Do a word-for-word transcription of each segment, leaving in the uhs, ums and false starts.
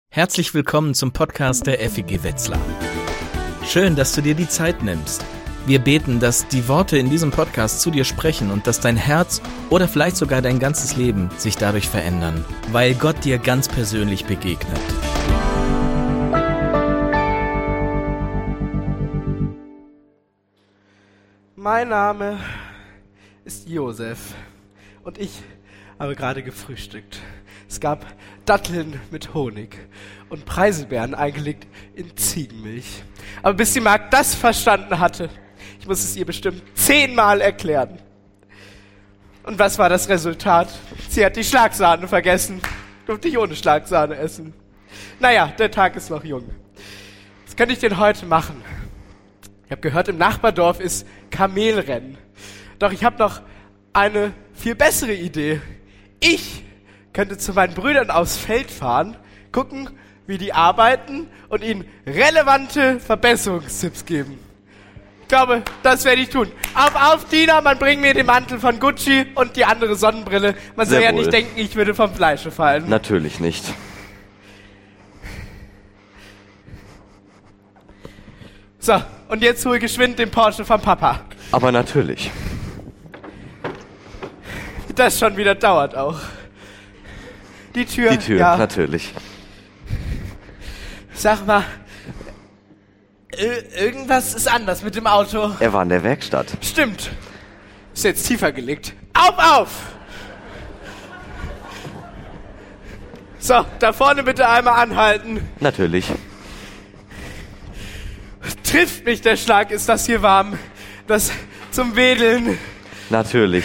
Herzlich willkommen zum Podcast der F E G Wetzlar. Schön, dass du dir die Zeit nimmst. Wir beten, dass die Worte in diesem Podcast zu dir sprechen und dass dein Herz oder vielleicht sogar dein ganzes Leben sich dadurch verändern, weil Gott dir ganz persönlich begegnet. Mein Name ist Josef und ich habe gerade gefrühstückt. Es gab Datteln mit Honig und Preiselbeeren eingelegt in Ziegenmilch. Aber bis die Magd das verstanden hatte, ich muss es ihr bestimmt zehnmal erklären. Und was war das Resultat? Sie hat die Schlagsahne vergessen. Durfte ich ohne Schlagsahne essen. Naja, der Tag ist noch jung. Was könnte ich denn heute machen? Ich habe gehört, im Nachbardorf ist Kamelrennen. Doch ich habe noch eine viel bessere Idee. Ich könnte zu meinen Brüdern aufs Feld fahren, gucken, wie die arbeiten und ihnen relevante Verbesserungstipps geben. Ich glaube, das werde ich tun. Auf, auf, Tina, man bringt mir den Mantel von Gucci und die andere Sonnenbrille. Man soll ja nicht denken, ich würde vom Fleische fallen. Natürlich nicht. So, und jetzt hol geschwind den Porsche vom Papa. Aber natürlich. Das schon wieder dauert auch. Die Tür, Die Tür, ja. Natürlich. Sag mal, ir- irgendwas ist anders mit dem Auto. Er war in der Werkstatt. Stimmt. Ist jetzt tiefer gelegt. Auf, auf! So, da vorne bitte einmal anhalten. Natürlich. Trifft mich der Schlag, ist das hier warm. Das zum Wedeln. Natürlich.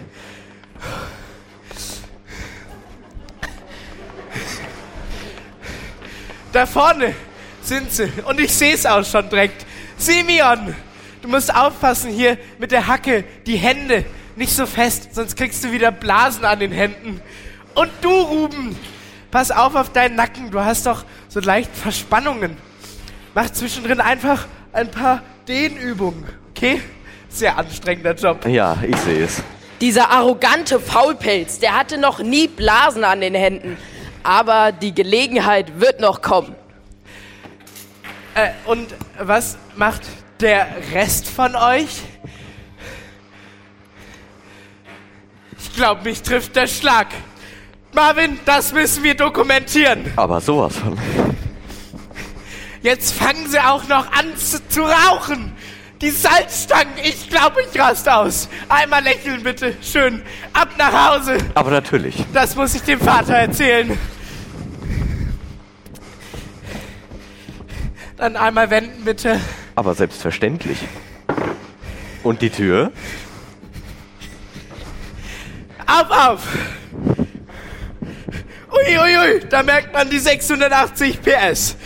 Da vorne sind sie. Und ich sehe es auch schon direkt. Simeon, du musst aufpassen hier mit der Hacke. Die Hände nicht so fest, sonst kriegst du wieder Blasen an den Händen. Und du, Ruben, pass auf auf deinen Nacken. Du hast doch so leicht Verspannungen. Mach zwischendrin einfach ein paar Dehnübungen, okay? Sehr anstrengender Job. Ja, ich sehe es. Dieser arrogante Faulpelz, der hatte noch nie Blasen an den Händen. Aber die Gelegenheit wird noch kommen. Äh, und was macht der Rest von euch? Ich glaube, mich trifft der Schlag. Marvin, das müssen wir dokumentieren. Aber sowas von. Jetzt fangen sie auch noch an zu, zu rauchen. Die Salzstangen, ich glaube, ich raste aus. Einmal lächeln bitte, schön. Ab nach Hause. Aber natürlich. Das muss ich dem Vater erzählen. Dann einmal wenden bitte. Aber selbstverständlich. Und die Tür? Auf, auf. Ui, ui, ui, da merkt man die sechshundertachtzig P S.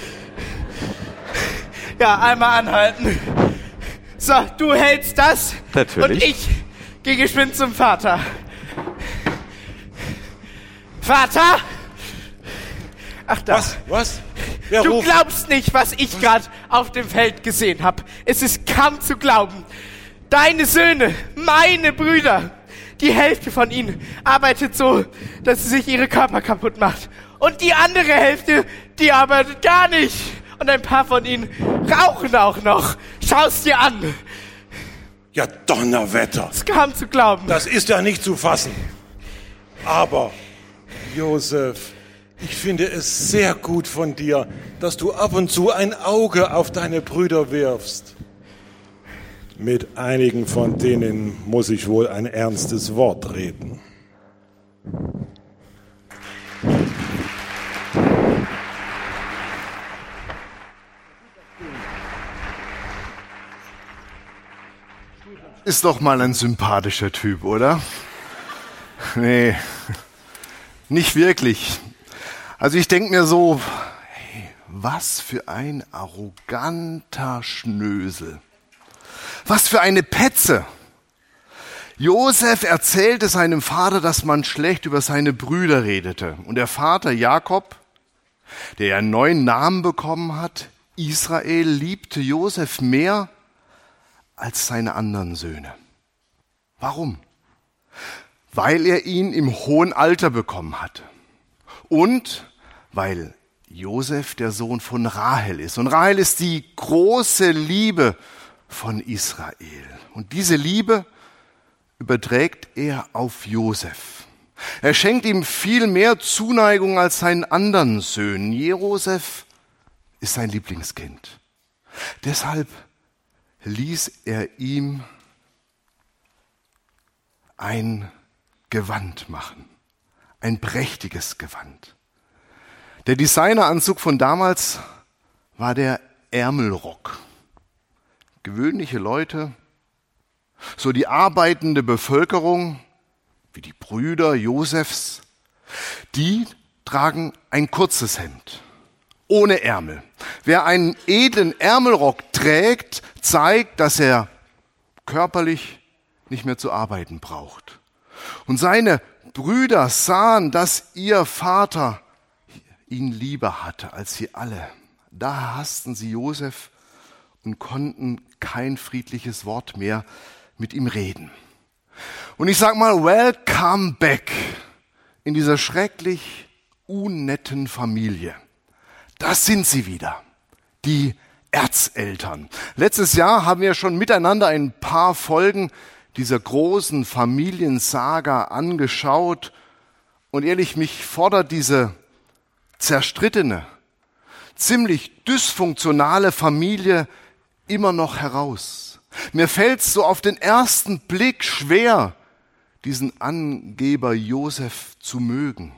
Ja, einmal anhalten. So, du hältst das. Natürlich. Und ich gehe geschwind zum Vater. Vater? Ach, da. Was? Was? Wer Du ruft? glaubst nicht, was ich gerade auf dem Feld gesehen habe. Es ist kaum zu glauben. Deine Söhne, meine Brüder, die Hälfte von ihnen arbeitet so, dass sie sich ihre Körper kaputt macht. Und die andere Hälfte, die arbeitet gar nicht. Und ein paar von ihnen rauchen auch noch. Schau's dir an. Ja, Donnerwetter. Es kaum zu glauben. Das ist ja nicht zu fassen. Aber, Josef, ich finde es sehr gut von dir, dass du ab und zu ein Auge auf deine Brüder wirfst. Mit einigen von denen muss ich wohl ein ernstes Wort reden. Ist doch mal ein sympathischer Typ, oder? Nee, nicht wirklich. Also ich denke mir so, hey, was für ein arroganter Schnösel. Was für eine Petze. Josef erzählte seinem Vater, dass man schlecht über seine Brüder redete. Und der Vater Jakob, der einen neuen Namen bekommen hat, Israel, liebte Josef mehr als seine anderen Söhne. Warum? Weil er ihn im hohen Alter bekommen hatte. Und weil Josef der Sohn von Rahel ist. Und Rahel ist die große Liebe von Israel. Und diese Liebe überträgt er auf Josef. Er schenkt ihm viel mehr Zuneigung als seinen anderen Söhnen. Josef ist sein Lieblingskind. Deshalb ließ er ihm ein Gewand machen, ein prächtiges Gewand. Der Designeranzug von damals war der Ärmelrock. Gewöhnliche Leute, so die arbeitende Bevölkerung, wie die Brüder Josefs, die tragen ein kurzes Hemd, ohne Ärmel. Wer einen edlen Ärmelrock trägt, zeigt, dass er körperlich nicht mehr zu arbeiten braucht. Und seine Brüder sahen, dass ihr Vater ihn lieber hatte als sie alle. Da hassten sie Josef und konnten kein friedliches Wort mehr mit ihm reden. Und ich sag mal, welcome back in dieser schrecklich unnetten Familie. Das sind sie wieder, die Erzeltern. Letztes Jahr haben wir schon miteinander ein paar Folgen dieser großen Familiensaga angeschaut. Und ehrlich, mich fordert diese zerstrittene, ziemlich dysfunktionale Familie immer noch heraus. Mir fällt es so auf den ersten Blick schwer, diesen Angeber Josef zu mögen.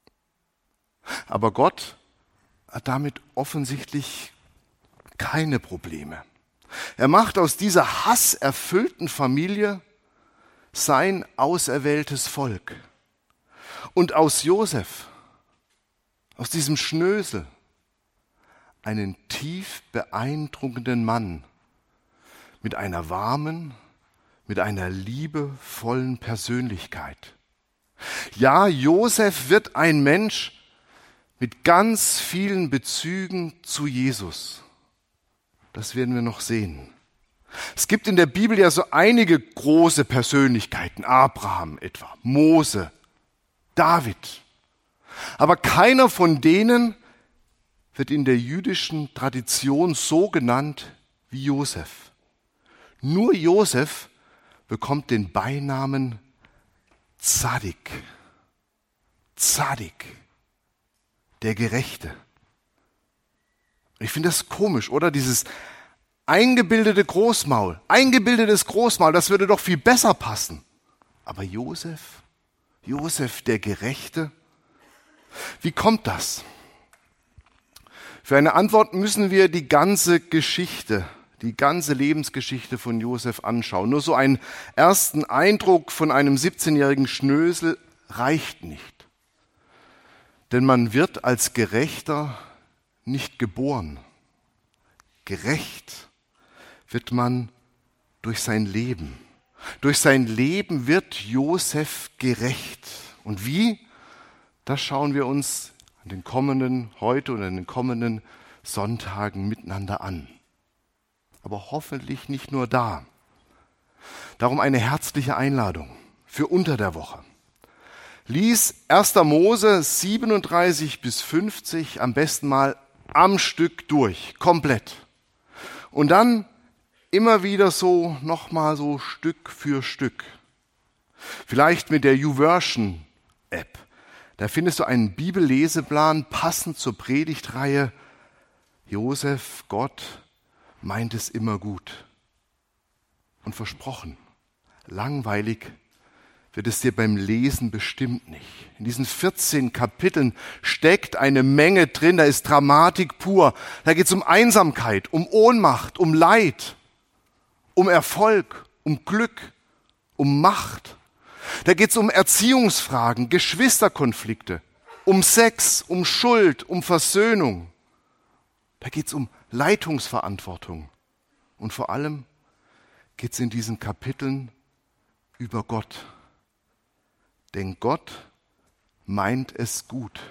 Aber Gott hat damit offensichtlich keine Probleme. Er macht aus dieser hasserfüllten Familie sein auserwähltes Volk. Und aus Josef, aus diesem Schnösel, einen tief beeindruckenden Mann mit einer warmen, mit einer liebevollen Persönlichkeit. Ja, Josef wird ein Mensch mit ganz vielen Bezügen zu Jesus. Das werden wir noch sehen. Es gibt in der Bibel ja so einige große Persönlichkeiten, Abraham etwa, Mose, David. Aber keiner von denen wird in der jüdischen Tradition so genannt wie Josef. Nur Josef bekommt den Beinamen Zadik. Zadik, der Gerechte. Ich finde das komisch, oder? Dieses eingebildete Großmaul, eingebildetes Großmaul, das würde doch viel besser passen. Aber Josef, Josef der Gerechte, wie kommt das? Für eine Antwort müssen wir die ganze Geschichte, die ganze Lebensgeschichte von Josef anschauen. Nur so einen ersten Eindruck von einem siebzehnjährigen Schnösel reicht nicht. Denn man wird als Gerechter nicht geboren. Gerecht wird man durch sein Leben. Durch sein Leben wird Josef gerecht. Und wie? Das schauen wir uns an den kommenden, heute und an den kommenden Sonntagen miteinander an. Aber hoffentlich nicht nur da. Darum eine herzliche Einladung für unter der Woche. Lies erster Mose siebenunddreißig bis fünfzig am besten mal am Stück durch, komplett. Und dann immer wieder so, nochmal so Stück für Stück. Vielleicht mit der YouVersion-App. Da findest du einen Bibelleseplan passend zur Predigtreihe. Josef, Gott meint es immer gut. Und versprochen, langweilig wird es dir beim Lesen bestimmt nicht. In diesen vierzehn Kapiteln steckt eine Menge drin, da ist Dramatik pur. Da geht es um Einsamkeit, um Ohnmacht, um Leid, um Erfolg, um Glück, um Macht. Da geht es um Erziehungsfragen, Geschwisterkonflikte, um Sex, um Schuld, um Versöhnung. Da geht es um Leitungsverantwortung. Und vor allem geht es in diesen Kapiteln über Gott. Denn Gott meint es gut.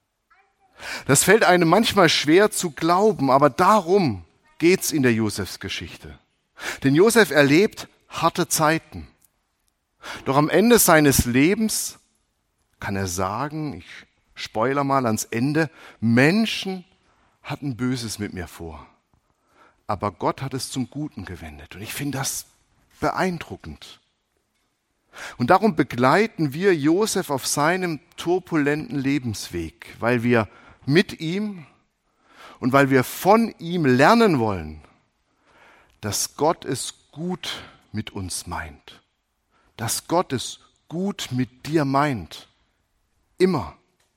Das fällt einem manchmal schwer zu glauben, aber darum geht es in der Josefsgeschichte. Denn Josef erlebt harte Zeiten. Doch am Ende seines Lebens kann er sagen, ich Spoiler mal ans Ende, Menschen hatten Böses mit mir vor. Aber Gott hat es zum Guten gewendet. Und ich finde das beeindruckend. Und darum begleiten wir Josef auf seinem turbulenten Lebensweg, weil wir mit ihm und weil wir von ihm lernen wollen, dass Gott es gut mit uns meint. Dass Gott es gut mit dir meint. Immer.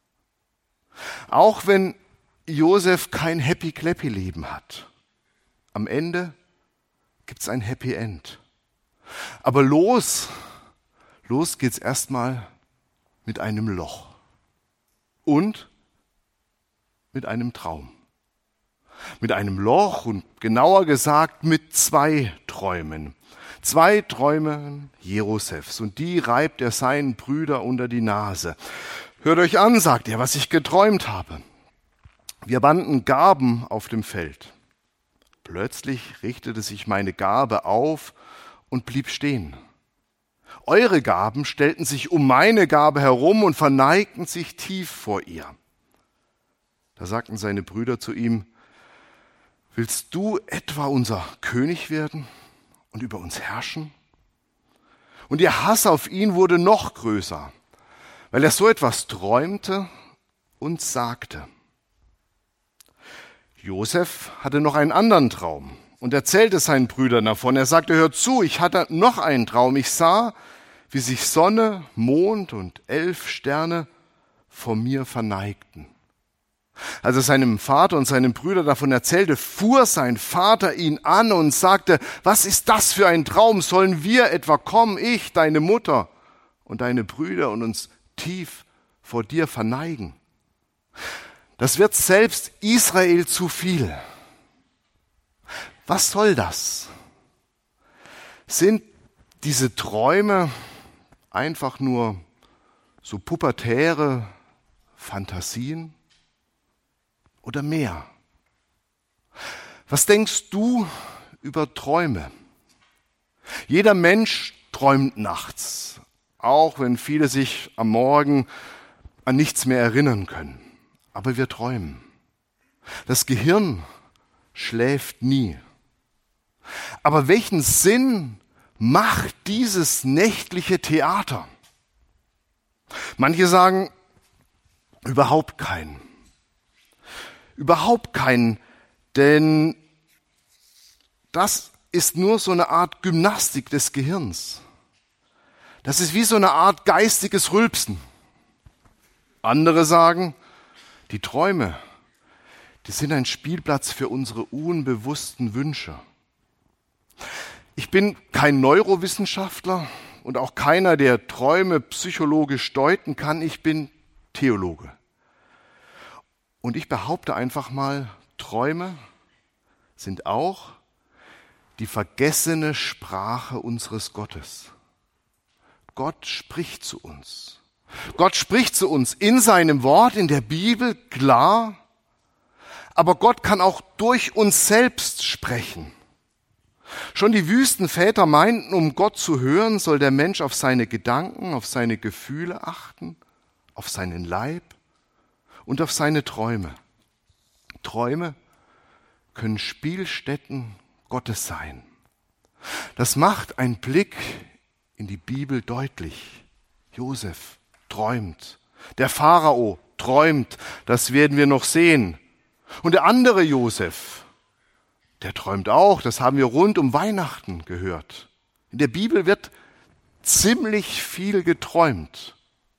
Auch wenn Josef kein Happy-Clappy-Leben hat. Am Ende gibt es ein Happy End. Aber los, los geht's erstmal mit einem Loch. Und mit einem Traum. Mit einem Loch und genauer gesagt mit zwei Träumen. Zwei Träume Josefs und die reibt er seinen Brüdern unter die Nase. Hört euch an, sagt er, was ich geträumt habe. Wir banden Garben auf dem Feld. Plötzlich richtete sich meine Garbe auf und blieb stehen. Eure Garben stellten sich um meine Garbe herum und verneigten sich tief vor ihr. Da sagten seine Brüder zu ihm, willst du etwa unser König werden und über uns herrschen? Und ihr Hass auf ihn wurde noch größer, weil er so etwas träumte und sagte. Josef hatte noch einen anderen Traum und erzählte seinen Brüdern davon. Er sagte, hört zu, ich hatte noch einen Traum. Ich sah, wie sich Sonne, Mond und elf Sterne vor mir verneigten. Als er seinem Vater und seinen Brüdern davon erzählte, fuhr sein Vater ihn an und sagte, was ist das für ein Traum? Sollen wir etwa kommen, ich, deine Mutter und deine Brüder und uns tief vor dir verneigen? Das wird selbst Israel zu viel. Was soll das? Sind diese Träume einfach nur so pubertäre Fantasien oder mehr? Was denkst du über Träume? Jeder Mensch träumt nachts, auch wenn viele sich am Morgen an nichts mehr erinnern können. Aber wir träumen. Das Gehirn schläft nie. Aber welchen Sinn macht dieses nächtliche Theater? Manche sagen, überhaupt keinen. Überhaupt keinen, denn das ist nur so eine Art Gymnastik des Gehirns. Das ist wie so eine Art geistiges Rülpsen. Andere sagen, die Träume, die sind ein Spielplatz für unsere unbewussten Wünsche. Ich bin kein Neurowissenschaftler und auch keiner, der Träume psychologisch deuten kann. Ich bin Theologe. Und ich behaupte einfach mal, Träume sind auch die vergessene Sprache unseres Gottes. Gott spricht zu uns. Gott spricht zu uns in seinem Wort, in der Bibel, klar, aber Gott kann auch durch uns selbst sprechen. Schon die Wüstenväter meinten, um Gott zu hören, soll der Mensch auf seine Gedanken, auf seine Gefühle achten, auf seinen Leib und auf seine Träume. Träume können Spielstätten Gottes sein. Das macht ein Blick in die Bibel deutlich. Josef träumt. Der Pharao träumt. Das werden wir noch sehen. Und der andere Josef, der träumt auch. Das haben wir rund um Weihnachten gehört. In der Bibel wird ziemlich viel geträumt.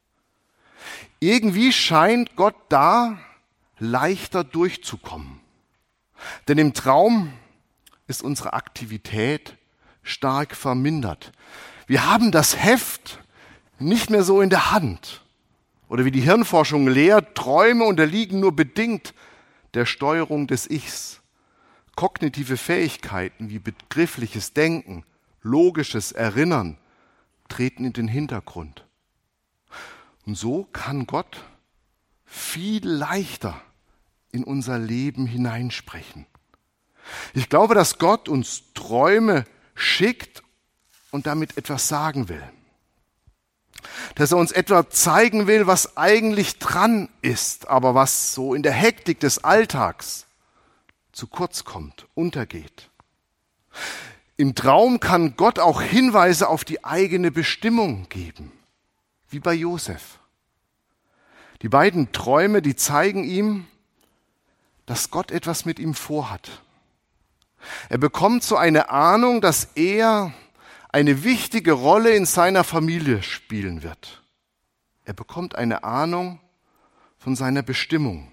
Irgendwie scheint Gott da leichter durchzukommen. Denn im Traum ist unsere Aktivität stark vermindert. Wir haben das Heft nicht mehr so in der Hand. Oder wie die Hirnforschung lehrt, Träume unterliegen nur bedingt der Steuerung des Ichs. Kognitive Fähigkeiten wie begriffliches Denken, logisches Erinnern treten in den Hintergrund. Und so kann Gott viel leichter in unser Leben hineinsprechen. Ich glaube, dass Gott uns Träume schickt und damit etwas sagen will. dass er uns etwa zeigen will, was eigentlich dran ist, aber was so in der Hektik des Alltags zu kurz kommt, untergeht. Im Traum kann Gott auch Hinweise auf die eigene Bestimmung geben, wie bei Josef. Die beiden Träume, die zeigen ihm, dass Gott etwas mit ihm vorhat. Er bekommt so eine Ahnung, dass er eine wichtige Rolle in seiner Familie spielen wird. Er bekommt eine Ahnung von seiner Bestimmung.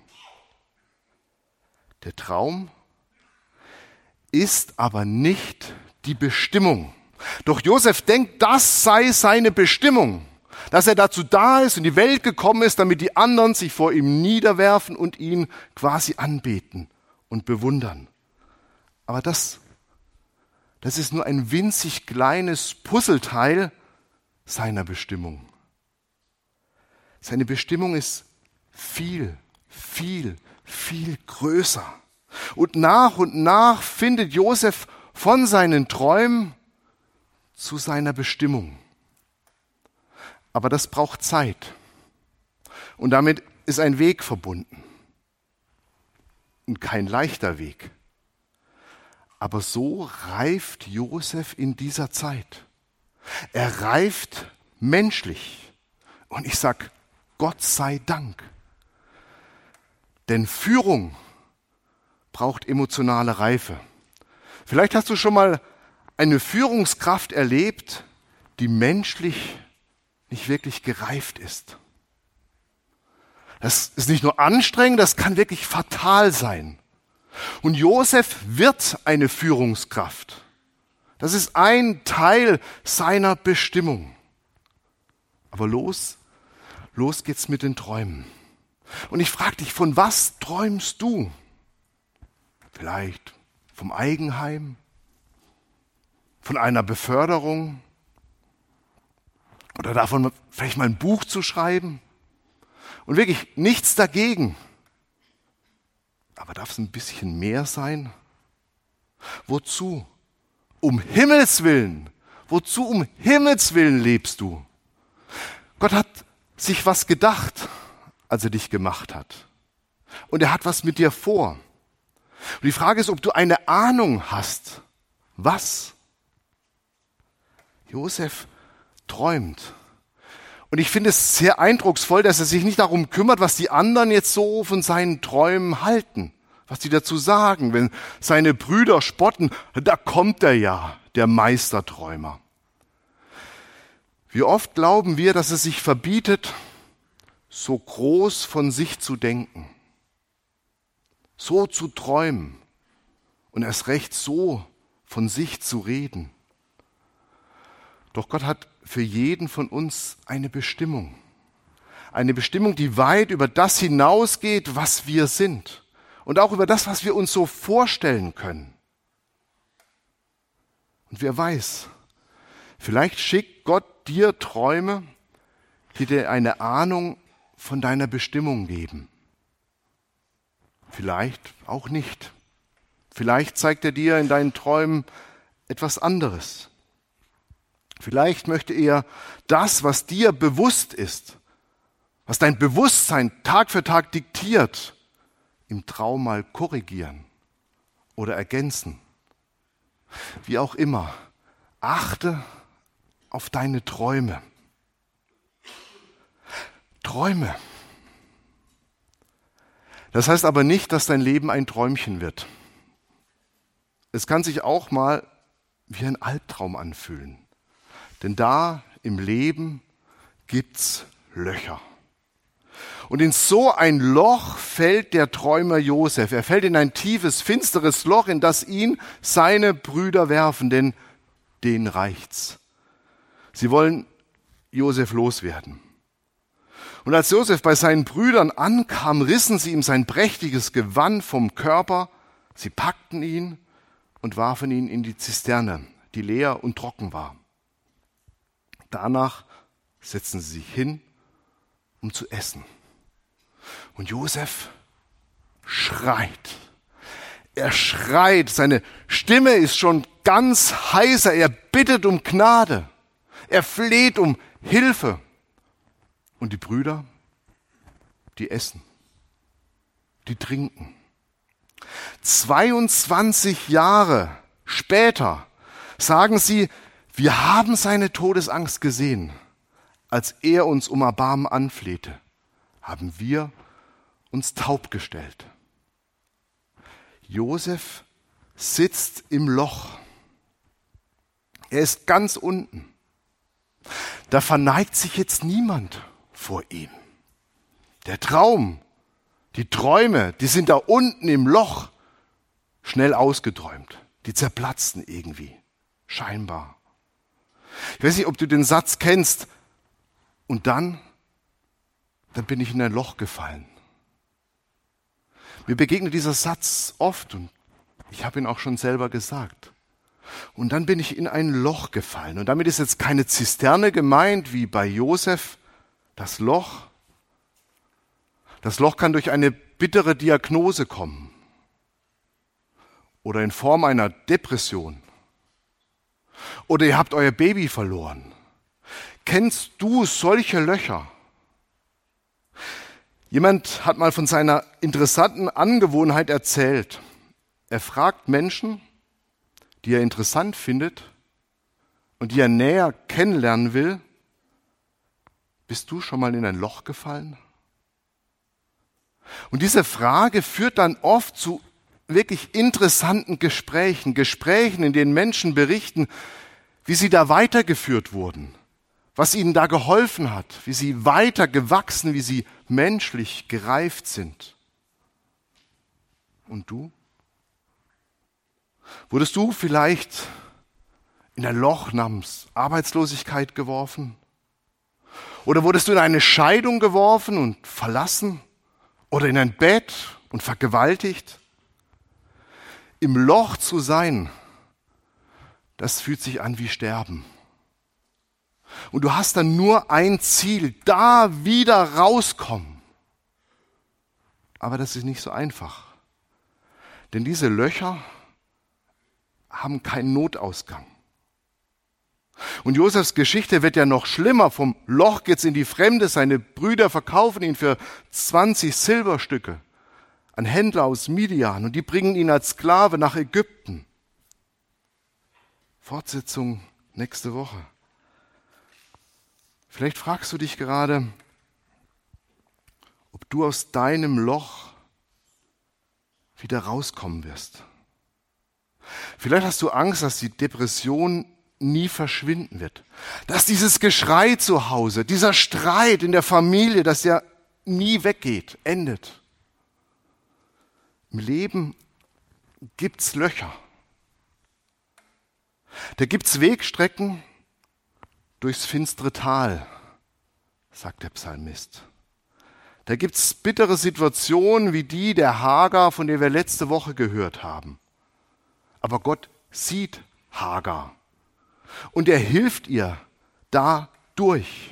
Der Traum ist aber nicht die Bestimmung. Doch Josef denkt, das sei seine Bestimmung, dass er dazu da ist und in die Welt gekommen ist, damit die anderen sich vor ihm niederwerfen und ihn quasi anbeten und bewundern. Aber das, das ist nur ein winzig kleines Puzzleteil seiner Bestimmung. Seine Bestimmung ist viel, viel, viel größer. Und nach und nach findet Josef von seinen Träumen zu seiner Bestimmung. Aber das braucht Zeit. Und damit ist ein Weg verbunden. Und kein leichter Weg. Aber so reift Josef in dieser Zeit. Er reift menschlich. Und ich sag, Gott sei Dank. Denn Führung braucht emotionale Reife. Vielleicht hast du schon mal eine Führungskraft erlebt, die menschlich nicht wirklich gereift ist. Das ist nicht nur anstrengend, das kann wirklich fatal sein. Und Josef wird eine Führungskraft. Das ist ein Teil seiner Bestimmung. Aber los, los geht's mit den Träumen. Und ich frage dich, von was träumst du? Vielleicht vom Eigenheim, von einer Beförderung oder davon, vielleicht mal ein Buch zu schreiben. Und wirklich nichts dagegen. Aber darf es ein bisschen mehr sein? Wozu? Um Himmels Willen. Wozu um Himmels Willen lebst du? Gott hat sich was gedacht, als er dich gemacht hat. Und er hat was mit dir vor. Und die Frage ist, ob du eine Ahnung hast. Was? Josef träumt. Und ich finde es sehr eindrucksvoll, dass er sich nicht darum kümmert, was die anderen jetzt so von seinen Träumen halten. Was die dazu sagen, wenn seine Brüder spotten, da kommt er ja, der Meisterträumer. Wie oft glauben wir, dass es sich verbietet, so groß von sich zu denken, so zu träumen und erst recht so von sich zu reden. Doch Gott hat für jeden von uns eine Bestimmung. Eine Bestimmung, die weit über das hinausgeht, was wir sind. Und auch über das, was wir uns so vorstellen können. Und wer weiß, vielleicht schickt Gott dir Träume, die dir eine Ahnung von deiner Bestimmung geben. Vielleicht auch nicht. Vielleicht zeigt er dir in deinen Träumen etwas anderes. Vielleicht möchte er das, was dir bewusst ist, was dein Bewusstsein Tag für Tag diktiert, im Traum mal korrigieren oder ergänzen. Wie auch immer, achte auf deine Träume. Träume. Das heißt aber nicht, dass dein Leben ein Träumchen wird. Es kann sich auch mal wie ein Albtraum anfühlen. Denn da im Leben gibt's Löcher. Und in so ein Loch fällt der Träumer Josef. Er fällt in ein tiefes, finsteres Loch, in das ihn seine Brüder werfen, denn denen reicht's. Sie wollen Josef loswerden. Und als Josef bei seinen Brüdern ankam, rissen sie ihm sein prächtiges Gewand vom Körper, sie packten ihn und warfen ihn in die Zisterne, die leer und trocken war. Danach setzten sie sich hin, um zu essen. Und Josef schreit. Er schreit, seine Stimme ist schon ganz heiser, er bittet um Gnade, er fleht um Hilfe. Und die Brüder, die essen, die trinken. zweiundzwanzig Jahre später sagen sie, wir haben seine Todesangst gesehen. Als er uns um Erbarmen anflehte, haben wir uns taub gestellt. Josef sitzt im Loch. Er ist ganz unten. Da verneigt sich jetzt niemand vor ihm. Der Traum, die Träume, die sind da unten im Loch schnell ausgeträumt. Die zerplatzten irgendwie, scheinbar. Ich weiß nicht, ob du den Satz kennst. Und dann, dann bin ich in ein Loch gefallen. Mir begegnet dieser Satz oft und ich habe ihn auch schon selber gesagt. Und dann bin ich in ein Loch gefallen. Und damit ist jetzt keine Zisterne gemeint, wie bei Josef. Das Loch, das Loch kann durch eine bittere Diagnose kommen. Oder in Form einer Depression. Oder ihr habt euer Baby verloren. Kennst du solche Löcher? Jemand hat mal von seiner interessanten Angewohnheit erzählt. Er fragt Menschen, die er interessant findet und die er näher kennenlernen will, bist du schon mal in ein Loch gefallen? Und diese Frage führt dann oft zu wirklich interessanten Gesprächen, Gesprächen, in denen Menschen berichten, wie sie da weitergeführt wurden, was ihnen da geholfen hat, wie sie weiter gewachsen, wie sie menschlich gereift sind. Und du? Wurdest du vielleicht in ein Loch namens Arbeitslosigkeit geworfen? Oder wurdest du in eine Scheidung geworfen und verlassen? Oder in ein Bett und vergewaltigt? Im Loch zu sein, das fühlt sich an wie Sterben. Und du hast dann nur ein Ziel, da wieder rauskommen. Aber das ist nicht so einfach. Denn diese Löcher haben keinen Notausgang. Und Josefs Geschichte wird ja noch schlimmer. Vom Loch geht's in die Fremde. Seine Brüder verkaufen ihn für zwanzig Silberstücke an Händler aus Midian. Und die bringen ihn als Sklave nach Ägypten. Fortsetzung nächste Woche. Vielleicht fragst du dich gerade, ob du aus deinem Loch wieder rauskommen wirst. Vielleicht hast du Angst, dass die Depression nie verschwinden wird. Dass dieses Geschrei zu Hause, dieser Streit in der Familie, dass der nie weggeht, endet. Im Leben gibt's Löcher. Da gibt's Wegstrecken durchs finstere Tal, sagt der Psalmist. Da gibt's bittere Situationen wie die der Hagar, von der wir letzte Woche gehört haben. Aber Gott sieht Hagar und er hilft ihr da durch.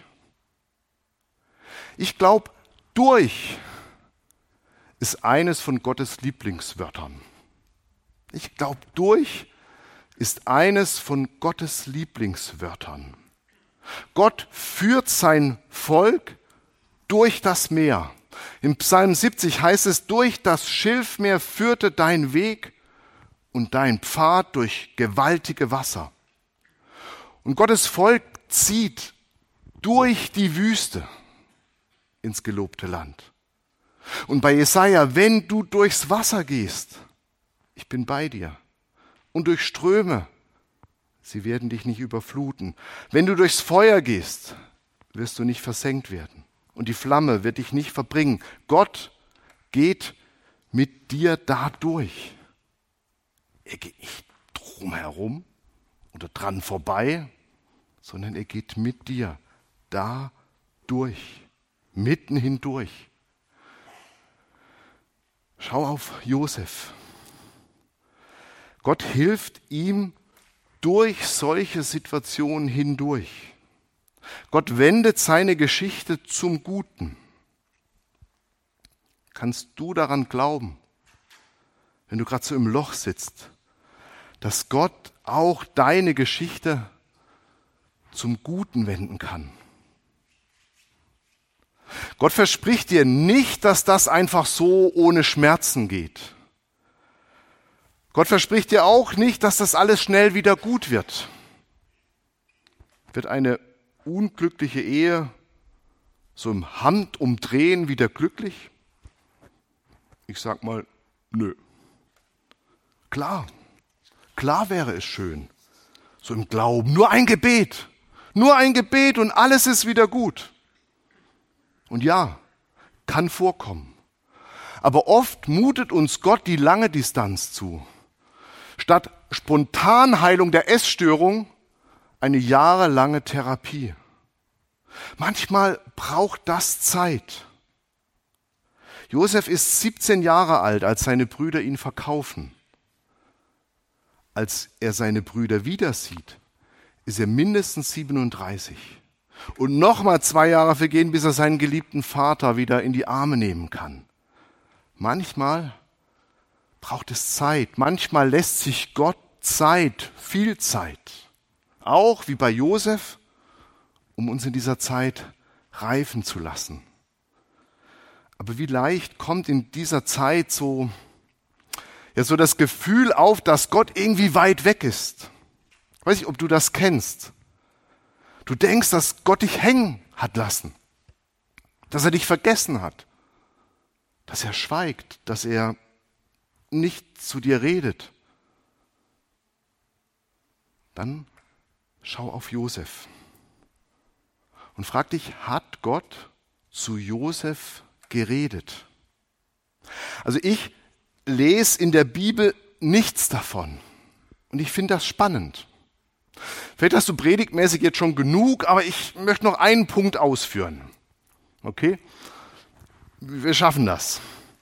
Ich glaube, durch ist eines von Gottes Lieblingswörtern. Ich glaube, durch ist eines von Gottes Lieblingswörtern. Gott führt sein Volk durch das Meer. Im Psalm siebzig heißt es, durch das Schilfmeer führte dein Weg und dein Pfad durch gewaltige Wasser. Und Gottes Volk zieht durch die Wüste ins gelobte Land. Und bei Jesaja, wenn du durchs Wasser gehst, ich bin bei dir. Und durch Ströme, sie werden dich nicht überfluten. Wenn du durchs Feuer gehst, wirst du nicht versenkt werden. Und die Flamme wird dich nicht verbringen. Gott geht mit dir da durch. Er geht nicht drumherum oder dran vorbei, sondern er geht mit dir da durch, mitten hindurch. Schau auf Josef. Gott hilft ihm durch solche Situationen hindurch. Gott wendet seine Geschichte zum Guten. Kannst du daran glauben, wenn du gerade so im Loch sitzt, dass Gott auch deine Geschichte zum Guten wenden kann? Gott verspricht dir nicht, dass das einfach so ohne Schmerzen geht. Gott verspricht dir auch nicht, dass das alles schnell wieder gut wird. Wird eine unglückliche Ehe so im Handumdrehen wieder glücklich? Ich sag mal, nö. Klar, klar wäre es schön. So im Glauben, nur ein Gebet, nur ein Gebet und alles ist wieder gut. Und ja, kann vorkommen. Aber oft mutet uns Gott die lange Distanz zu. Statt Spontanheilung der Essstörung eine jahrelange Therapie. Manchmal braucht das Zeit. Josef ist siebzehn Jahre alt, als seine Brüder ihn verkaufen. Als er seine Brüder wieder sieht, ist er mindestens siebenunddreißig. Und nochmal zwei Jahre vergehen, bis er seinen geliebten Vater wieder in die Arme nehmen kann. Manchmal braucht es Zeit. Manchmal lässt sich Gott Zeit, viel Zeit. Auch wie bei Josef, um uns in dieser Zeit reifen zu lassen. Aber wie leicht kommt in dieser Zeit so, ja, so das Gefühl auf, dass Gott irgendwie weit weg ist. Ich weiß nicht, ob du das kennst. Du denkst, dass Gott dich hängen hat lassen, dass er dich vergessen hat, dass er schweigt, dass er nicht zu dir redet. Dann schau auf Josef und frag dich, hat Gott zu Josef geredet? Also ich lese in der Bibel nichts davon und ich finde das spannend. Vielleicht hast du predigtmäßig jetzt schon genug, aber ich möchte noch einen Punkt ausführen. Okay? Wir schaffen das.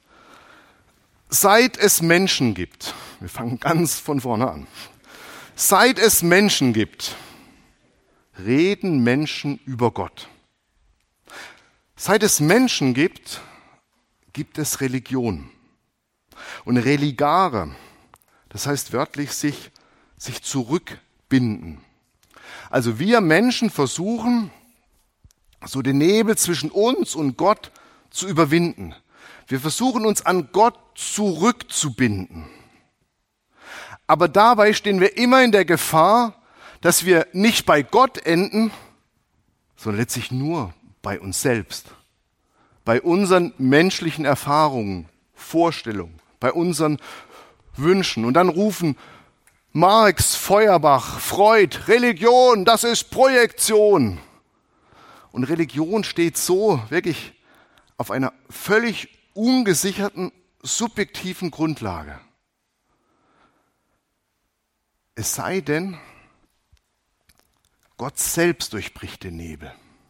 Seit es Menschen gibt, wir fangen ganz von vorne an. Seit es Menschen gibt, reden Menschen über Gott. Seit es Menschen gibt, gibt es Religion. Und Religare, das heißt wörtlich sich, sich zurückbinden. Also wir Menschen versuchen, so den Nebel zwischen uns und Gott zu überwinden. Wir versuchen uns an Gott zurückzubinden. Aber dabei stehen wir immer in der Gefahr, dass wir nicht bei Gott enden, sondern letztlich nur bei uns selbst. Bei unseren menschlichen Erfahrungen, Vorstellungen, bei unseren Wünschen. Und dann rufen Marx, Feuerbach, Freud, Religion, das ist Projektion. Und Religion steht so wirklich auf einer völlig ungesicherten, subjektiven Grundlage. Es sei denn, Gott selbst durchbricht den Nebel.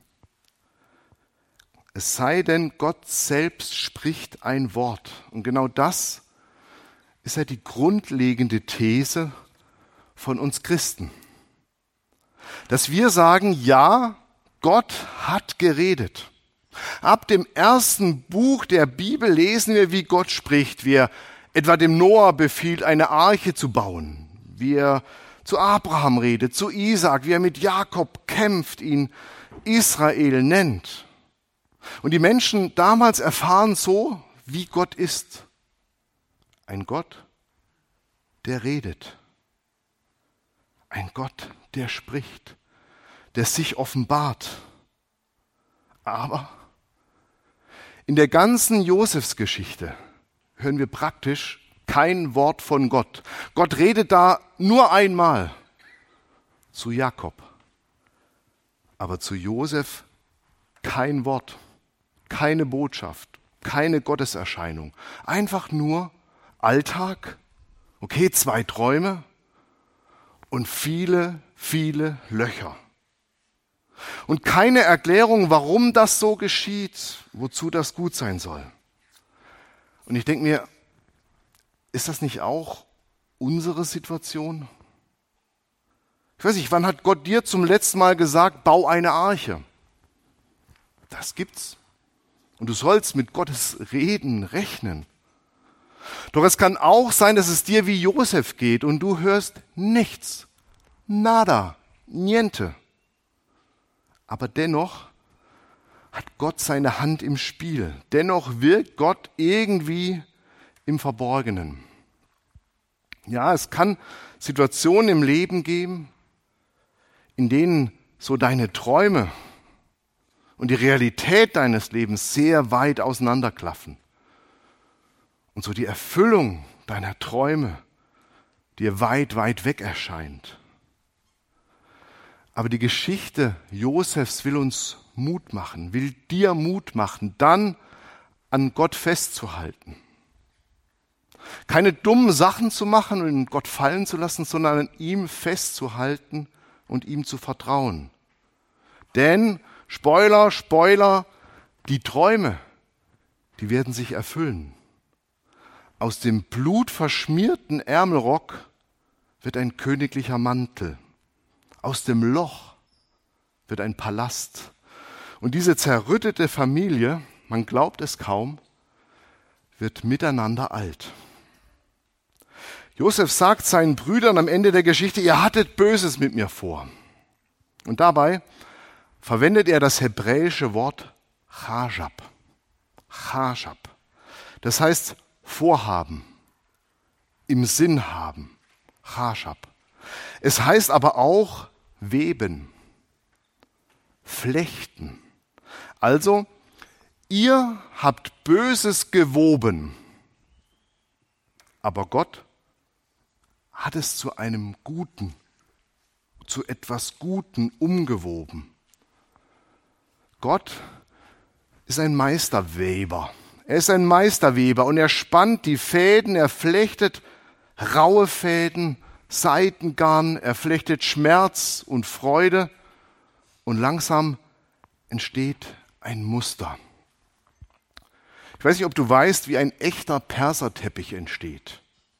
Es sei denn, Gott selbst spricht ein Wort. Und genau das ist ja die grundlegende These von uns Christen. Dass wir sagen, ja, Gott hat geredet. Ab dem ersten Buch der Bibel lesen wir, wie Gott spricht, wie er etwa dem Noah befiehlt, eine Arche zu bauen, wie er zu Abraham redet, zu Isaak, wie er mit Jakob kämpft, ihn Israel nennt. Und die Menschen damals erfahren so, wie Gott ist. Ein Gott, der redet. Ein Gott, der spricht, der sich offenbart. Aber in der ganzen Josefsgeschichte hören wir praktisch kein Wort von Gott. Gott redet da nur einmal zu Jakob, aber zu Josef kein Wort, keine Botschaft, keine Gotteserscheinung. Einfach nur Alltag, okay, zwei Träume und viele, viele Löcher. Und keine Erklärung, warum das so geschieht, wozu das gut sein soll. Und ich denke mir, ist das nicht auch unsere Situation? Ich weiß nicht, wann hat Gott dir zum letzten Mal gesagt, bau eine Arche? Das gibt's. Und du sollst mit Gottes Reden rechnen. Doch es kann auch sein, dass es dir wie Josef geht und du hörst nichts. Nada, niente. Aber dennoch hat Gott seine Hand im Spiel. Dennoch wirkt Gott irgendwie im Verborgenen. Ja, es kann Situationen im Leben geben, in denen so deine Träume und die Realität deines Lebens sehr weit auseinanderklaffen. Und so die Erfüllung deiner Träume dir weit, weit weg erscheint. Aber die Geschichte Josefs will uns Mut machen, will dir Mut machen, dann an Gott festzuhalten. Keine dummen Sachen zu machen und Gott fallen zu lassen, sondern an ihm festzuhalten und ihm zu vertrauen. Denn, Spoiler, Spoiler, die Träume, die werden sich erfüllen. Aus dem blutverschmierten Ärmelrock wird ein königlicher Mantel. Aus dem Loch wird ein Palast. Und diese zerrüttete Familie, man glaubt es kaum, wird miteinander alt. Josef sagt seinen Brüdern am Ende der Geschichte, ihr hattet Böses mit mir vor. Und dabei verwendet er das hebräische Wort Chashab. Chashab. Das heißt Vorhaben, im Sinn haben. Chashab. Es heißt aber auch weben, flechten. Also, ihr habt Böses gewoben, aber Gott hat es zu einem Guten, zu etwas Guten umgewoben. Gott ist ein Meisterweber. Er ist ein Meisterweber und er spannt die Fäden, er flechtet raue Fäden, Seidengarn, er flechtet Schmerz und Freude und langsam entsteht ein Muster. Ich weiß nicht, ob du weißt, wie ein echter Perserteppich entsteht.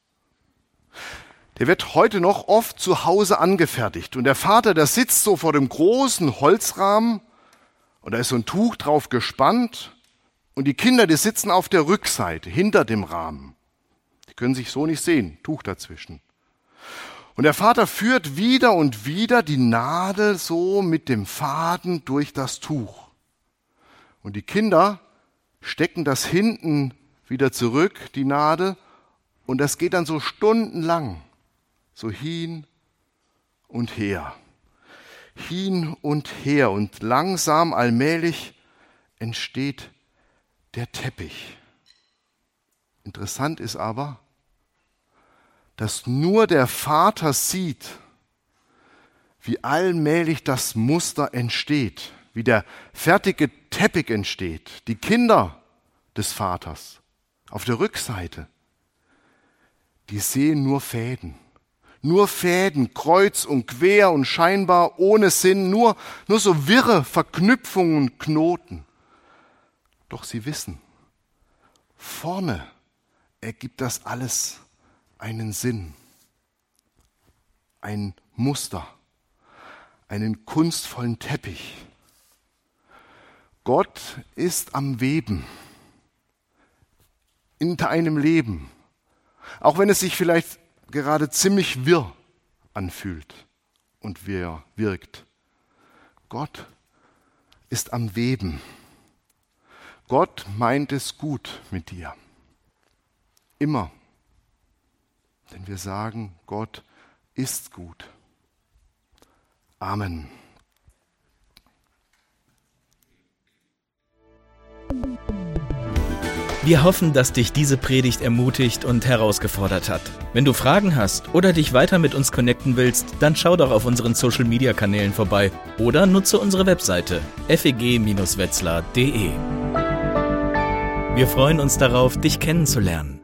Der wird heute noch oft zu Hause angefertigt und der Vater, der sitzt so vor dem großen Holzrahmen und da ist so ein Tuch drauf gespannt und die Kinder, die sitzen auf der Rückseite, hinter dem Rahmen. Die können sich so nicht sehen, Tuch dazwischen. Und der Vater führt wieder und wieder die Nadel so mit dem Faden durch das Tuch. Und die Kinder stecken das hinten wieder zurück, die Nadel, und das geht dann so stundenlang, so hin und her, hin und her. Und langsam, allmählich entsteht der Teppich. Interessant ist aber, dass nur der Vater sieht, wie allmählich das Muster entsteht, wie der fertige Teppich entsteht. Die Kinder des Vaters auf der Rückseite, die sehen nur Fäden. Nur Fäden, kreuz und quer und scheinbar ohne Sinn, nur, nur so wirre Verknüpfungen und Knoten. Doch sie wissen, vorne ergibt das alles einen Sinn, ein Muster, einen kunstvollen Teppich. Gott ist am Weben in deinem Leben, auch wenn es sich vielleicht gerade ziemlich wirr anfühlt und wirr wirkt. Gott ist am Weben. Gott meint es gut mit dir. Immer. Denn wir sagen, Gott ist gut. Amen. Wir hoffen, dass dich diese Predigt ermutigt und herausgefordert hat. Wenn du Fragen hast oder dich weiter mit uns connecten willst, dann schau doch auf unseren Social-Media-Kanälen vorbei oder nutze unsere Webseite f e g Bindestrich wetzlar punkt d e. Wir freuen uns darauf, dich kennenzulernen.